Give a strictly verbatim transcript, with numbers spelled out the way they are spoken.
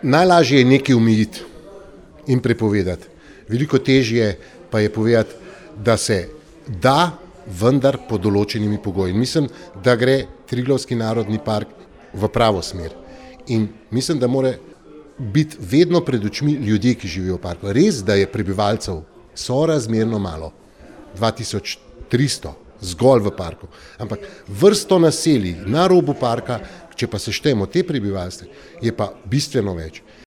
Najlažje je nekaj omejiti in prepovedati. Veliko težje pa je povedati, da se da, vendar pod določenimi pogoji. Mislim, da gre Triglavski narodni park v pravo smer. In mislim, da mora biti vedno pred očmi ljudje, ki živijo v parku. Res, da je prebivalcev sorazmerno malo, dva tisoč tristo zgolj v parku, ampak vrsto naselij na robu parka, če pa seštejemo te prebivalce, je pa bistveno več.